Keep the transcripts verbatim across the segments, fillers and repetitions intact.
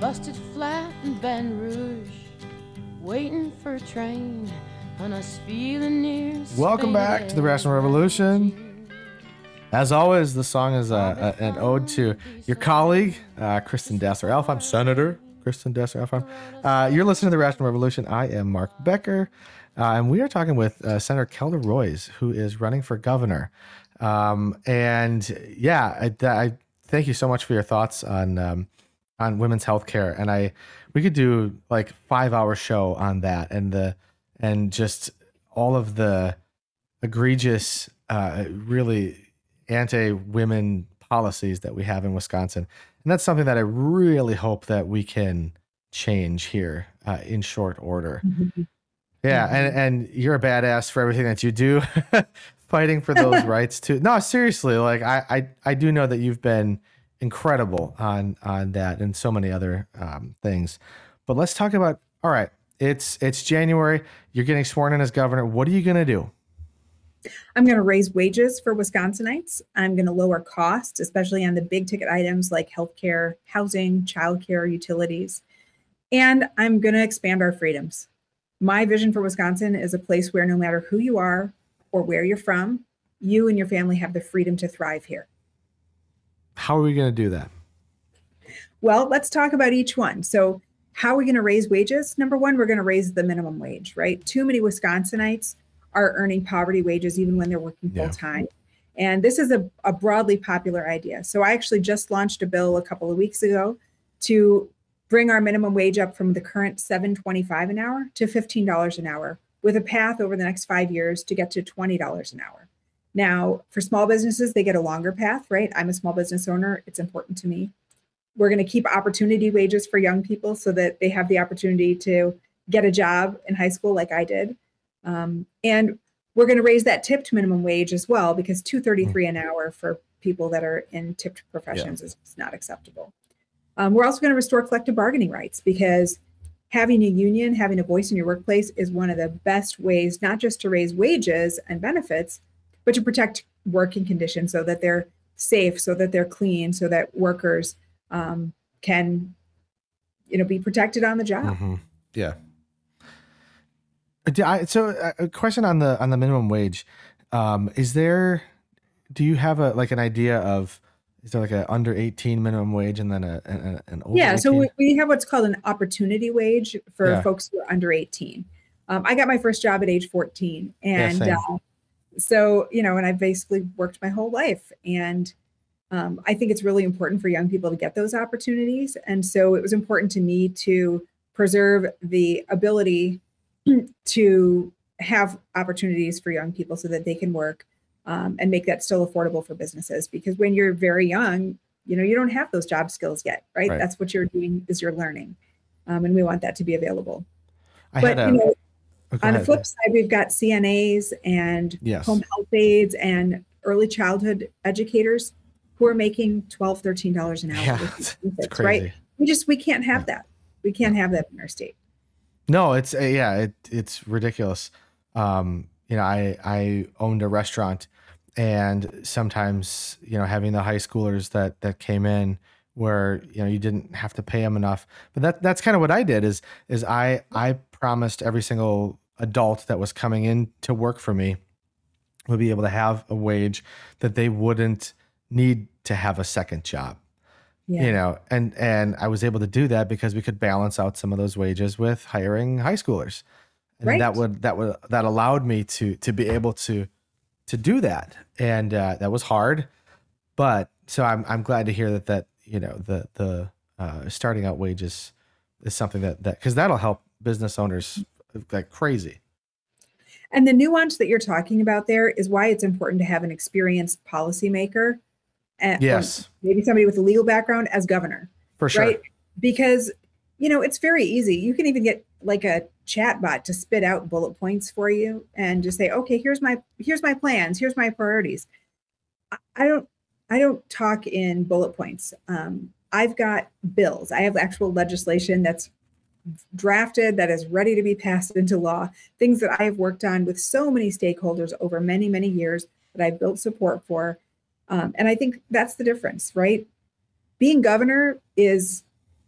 busted flat in Baton Rouge, waiting for a train, and us feeling near. Welcome back to the Rational Revolution. As always, the song is a, a, an ode to your colleague, uh, Kristen Dassler-Elf. I'm Senator Kristen Dassler-Elf. Uh, you're listening to the Rational Revolution. I am Mark Becker, uh, and we are talking with uh, Senator Kelda Roys, who is running for governor. Um, and yeah, I, I thank you so much for your thoughts on um, on women's health care. And I we could do like five hour show on that and the and just all of the egregious, uh, really anti-women policies that we have in Wisconsin. And that's something that I really hope that we can change here uh, in short order. Mm-hmm. Yeah. Mm-hmm. And, and you're a badass for everything that you do, fighting for those rights too. No, seriously. Like I, I, I do know that you've been incredible on, on that and so many other um, things, but let's talk about, all right, it's, it's January. You're getting sworn in as governor. What are you going to do? I'm going to raise wages for Wisconsinites. I'm going to lower costs, especially on the big ticket items like healthcare, housing, childcare, utilities. And I'm going to expand our freedoms. My vision for Wisconsin is a place where no matter who you are or where you're from, you and your family have the freedom to thrive here. How are we going to do that? Well, let's talk about each one. So how are we going to raise wages? Number one, we're going to raise the minimum wage, right? Too many Wisconsinites are earning poverty wages even when they're working full time. Yeah. And this is a, a broadly popular idea. So I actually just launched a bill a couple of weeks ago to bring our minimum wage up from the current seven twenty-five an hour to fifteen dollars an hour with a path over the next five years to get to twenty dollars an hour. Now, for small businesses, they get a longer path, right? I'm a small business owner. It's important to me. We're going to keep opportunity wages for young people so that they have the opportunity to get a job in high school like I did. Um, and we're going to raise that tipped minimum wage as well, because two thirty-three an hour for people that are in tipped professions yeah. is, is not acceptable. Um, we're also going to restore collective bargaining rights, because having a union, having a voice in your workplace is one of the best ways, not just to raise wages and benefits, but to protect working conditions so that they're safe, so that they're clean, so that workers um, can, you know, be protected on the job. Mm-hmm. Yeah. I, so a question on the on the minimum wage, um, is there, do you have a like an idea of, is there like an under eighteen minimum wage and then a, an, an over Yeah, eighteen? So we, we have what's called an opportunity wage for yeah. folks who are under eighteen. Um, I got my first job at age fourteen. And yeah, uh, so, you know, and I've basically worked my whole life. And um, I think it's really important for young people to get those opportunities. And so it was important to me to preserve the ability to have opportunities for young people so that they can work um, and make that still affordable for businesses. Because when you're very young, you know, you don't have those job skills yet, right? right. That's what you're doing, is you're learning. Um, and we want that to be available. I but, a, you know, oh, on ahead. the flip side, we've got C N As and yes. home health aides and early childhood educators who are making twelve dollars, thirteen dollars an hour. Yeah, benefits, it's crazy. Right? We just, we can't have yeah. that. We can't have that in our state. No, it's uh, yeah, it, it's ridiculous. Um, you know, I, I owned a restaurant, and sometimes, you know, having the high schoolers that, that came in where, you know, you didn't have to pay them enough, but that, that's kind of what I did is, is I, I promised every single adult that was coming in to work for me would be able to have a wage that they wouldn't need to have a second job. Yeah. You know, and, and I was able to do that because we could balance out some of those wages with hiring high schoolers. And right. that would, that would, that allowed me to, to be able to, to do that. And uh, that was hard, but so I'm, I'm glad to hear that, that, you know, the, the uh, starting out wages is something that, that, cause that'll help business owners like crazy. And the nuance that you're talking about there is why it's important to have an experienced policymaker. And yes. maybe somebody with a legal background as governor. For sure. Right? Because, you know, it's very easy. You can even get like a chat bot to spit out bullet points for you and just say, okay, here's my, here's my plans. Here's my priorities. I don't, I don't talk in bullet points. Um, I've got bills. I have actual legislation that's drafted, that is ready to be passed into law, things that I have worked on with so many stakeholders over many, many years that I've built support for. Um, and I think that's the difference, right? Being governor is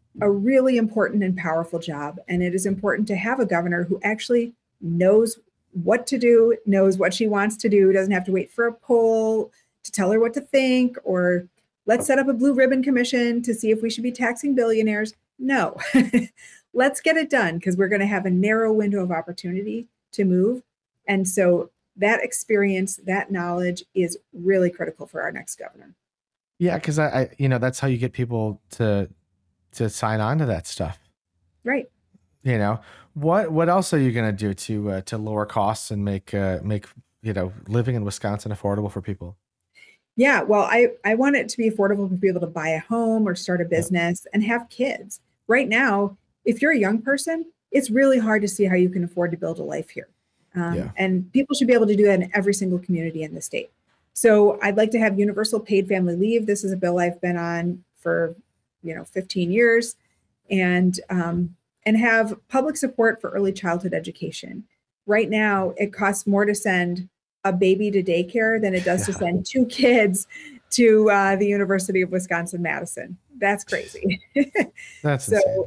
a really important and powerful job. And it is important to have a governor who actually knows what to do, knows what she wants to do, doesn't have to wait for a poll to tell her what to think, or let's set up a blue ribbon commission to see if we should be taxing billionaires. No, let's get it done, because we're going to have a narrow window of opportunity to move. And so that experience, that knowledge is really critical for our next governor. Yeah, because I, I, you know, that's how you get people to to sign on to that stuff. Right. You know, what what else are you going to do to uh, to lower costs and make uh, make you know living in Wisconsin affordable for people? Yeah, well, I I want it to be affordable for people to buy a home or start a business and have kids. Right now, if you're a young person, it's really hard to see how you can afford to build a life here. Um, Yeah. And people should be able to do that in every single community in the state. So I'd like to have universal paid family leave. This is a bill I've been on for, you know, fifteen years, and um, and have public support for early childhood education. Right now, it costs more to send a baby to daycare than it does to Yeah. send two kids to uh, the University of Wisconsin-Madison. That's crazy. That's So, insane.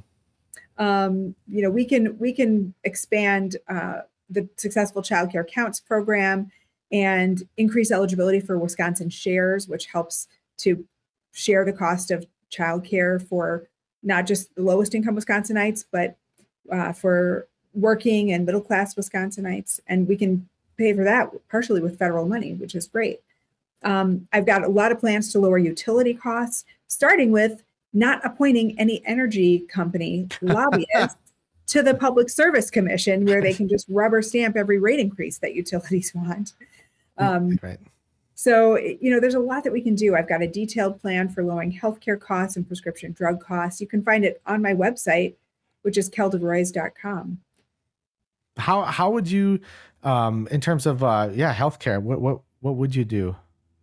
um, you know, we can we can expand uh, the Successful Child Care Counts program and increase eligibility for Wisconsin Shares, which helps to share the cost of childcare for not just the lowest income Wisconsinites, but uh, for working and middle class Wisconsinites. And we can pay for that partially with federal money, which is great. Um, I've got a lot of plans to lower utility costs, starting with not appointing any energy company lobbyists to the Public Service Commission, where they can just rubber stamp every rate increase that utilities want. Um, Right. so, you know, there's a lot that we can do. I've got a detailed plan for lowering healthcare costs and prescription drug costs. You can find it on my website, which is keldaroyes dot com. How how would you, um, in terms of uh, yeah, healthcare? What what what would you do?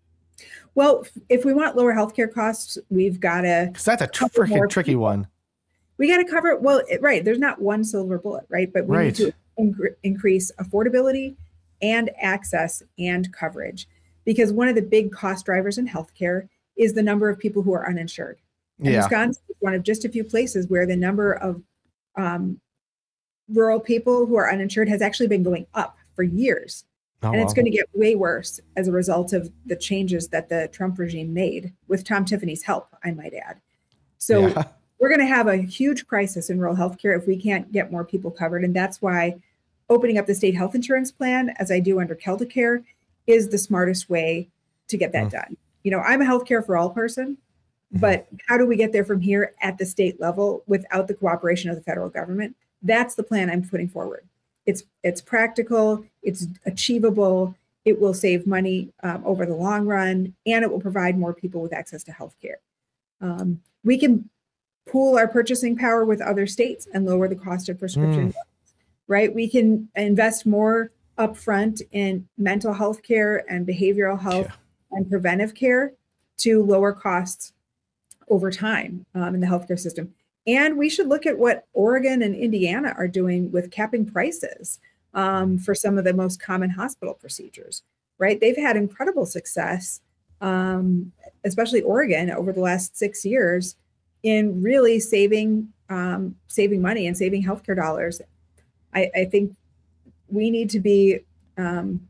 Well, if we want lower healthcare costs, we've got to Because that's a tr- Couple more freaking tricky people. one. we got to cover well it- right, there's not one silver bullet, right? But we Right. need to incre- increase affordability and access and coverage, because one of the big cost drivers in healthcare is the number of people who are uninsured. And Yeah. Wisconsin is one of just a few places where the number of um, rural people who are uninsured has actually been going up for years. Oh, And it's well. going to get way worse as a result of the changes that the Trump regime made, with Tom Tiffany's help, I might add. So Yeah. we're going to have a huge crisis in rural healthcare if we can't get more people covered. And that's why opening up the state health insurance plan, as I do under KeldaCare, is the smartest way to get that Mm. done. You know, I'm a healthcare for all person, but how do we get there from here at the state level without the cooperation of the federal government? That's the plan I'm putting forward. It's it's practical, it's achievable, it will save money um, over the long run, and it will provide more people with access to healthcare. Um, we can pool our purchasing power with other states and lower the cost of prescription Mm. drugs, right? We can invest more upfront in mental health care and behavioral health Yeah. and preventive care to lower costs over time um, in the healthcare system. And we should look at what Oregon and Indiana are doing with capping prices um, for some of the most common hospital procedures, right? They've had incredible success, um, especially Oregon, over the last six years in really saving um, saving money and saving healthcare dollars. I, I think we need to be um,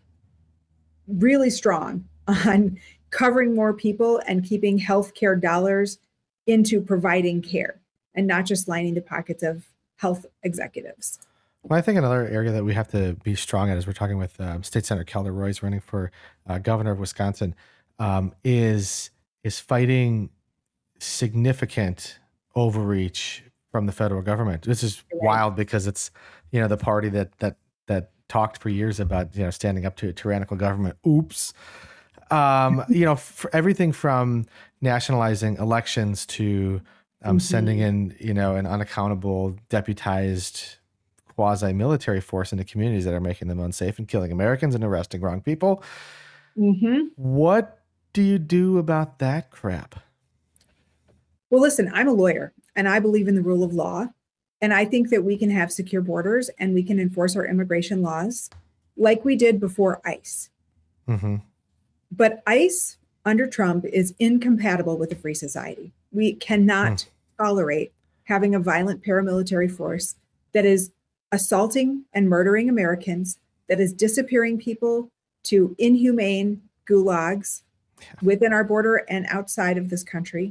really strong on covering more people and keeping healthcare dollars into providing care and not just lining the pockets of health executives. Well, I think another area that we have to be strong at, as we're talking with um, State Senator Kelda Royes running for uh, governor of Wisconsin, um, is is fighting significant overreach from the federal government. This is Right. wild because it's, you know, the party that that that talked for years about, you know, standing up to a tyrannical government. Oops. Um, you know, for everything from nationalizing elections to um, Mhm. sending in, you know, an unaccountable deputized quasi-military force into communities that are making them unsafe and killing Americans and arresting wrong people. Mm-hmm. What do you do about that crap? Well, listen, I'm a lawyer and I believe in the rule of law. And I think that we can have secure borders and we can enforce our immigration laws like we did before ICE. Mm-hmm. But ICE under Trump is incompatible with a free society. We cannot tolerate having a violent paramilitary force that is assaulting and murdering Americans, that is disappearing people to inhumane gulags within our border and outside of this country,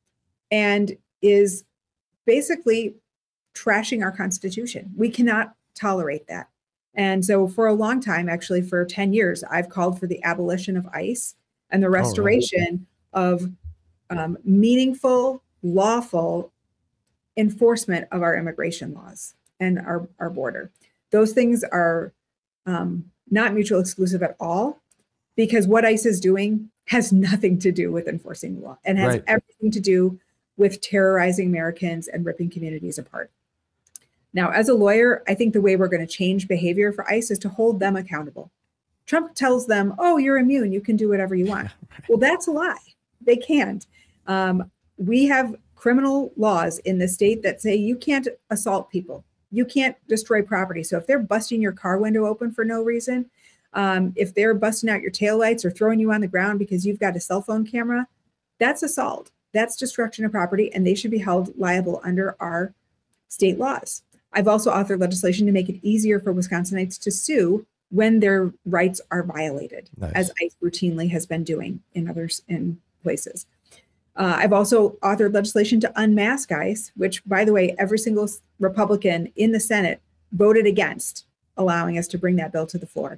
and is basically trashing our Constitution. We cannot tolerate that. And so for a long time, actually for ten years, I've called for the abolition of ICE and the restoration oh, right. of um, meaningful, lawful enforcement of our immigration laws and our, our border. Those things are um, not mutually exclusive at all, because what ICE is doing has nothing to do with enforcing the law and has right. everything to do with terrorizing Americans and ripping communities apart. Now, as a lawyer, I think the way we're going to change behavior for ICE is to hold them accountable. Trump tells them, oh, you're immune, you can do whatever you want. Well, that's a lie. They can't. Um, we have criminal laws in the state that say you can't assault people. You can't destroy property. So if they're busting your car window open for no reason, um, if they're busting out your taillights or throwing you on the ground because you've got a cell phone camera, that's assault. That's destruction of property, and they should be held liable under our state laws. I've also authored legislation to make it easier for Wisconsinites to sue when their rights are violated, nice. As ICE routinely has been doing in others in places. Uh, I've also authored legislation to unmask ICE, which, by the way, every single Republican in the Senate voted against allowing us to bring that bill to the floor.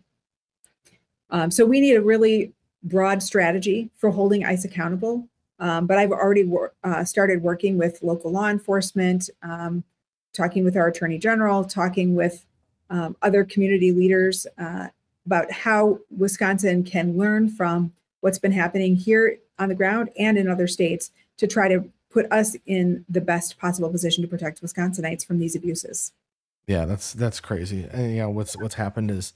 Um, so we need a really broad strategy for holding ICE accountable. Um, but I've already wor- uh, started working with local law enforcement, um, talking with our attorney general, talking with um, other community leaders uh, about how Wisconsin can learn from what's been happening here on the ground and in other states to try to put us in the best possible position to protect Wisconsinites from these abuses. Yeah, that's that's crazy. And, you know, what's what's happened is,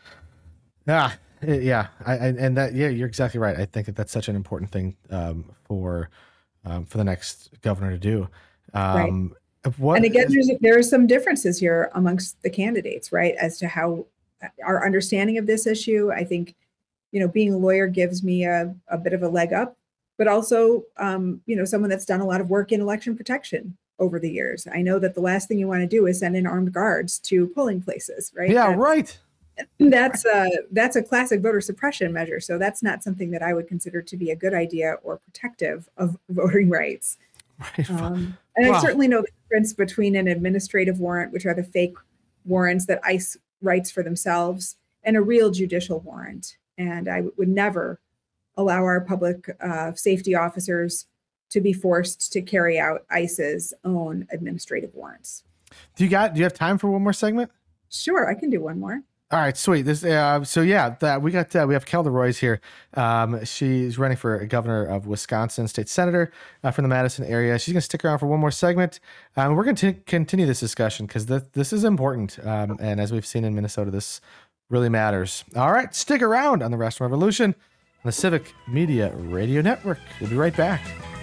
ah, yeah, I, I and that yeah, you're exactly right. I think that that's such an important thing um, for um, for the next governor to do. Um, right. What, and again, there's, there are some differences here amongst the candidates, right, as to how our understanding of this issue. I think, you know, being a lawyer gives me a, a bit of a leg up, but also, um, you know, someone that's done a lot of work in election protection over the years. I know that the last thing you want to do is send in armed guards to polling places, right? Yeah, that's, right. That's a, that's a classic voter suppression measure. So that's not something that I would consider to be a good idea or protective of voting rights. Right. Um, and wow. I certainly know the difference between an administrative warrant, which are the fake warrants that ICE writes for themselves, and a real judicial warrant. And I would never allow our public uh, safety officers to be forced to carry out ICE's own administrative warrants. Do you got? Do you have time for one more segment? Sure, I can do one more. All right, sweet. This, uh, so yeah, that we got uh, we have Kelda Roys here. Um, she's running for governor of Wisconsin, state senator uh, from the Madison area. She's going to stick around for one more segment. Um, we're going to continue this discussion because th- this is important, um, and as we've seen in Minnesota, this really matters. All right, stick around on the Rational Revolution on the Civic Media Radio Network. We'll be right back.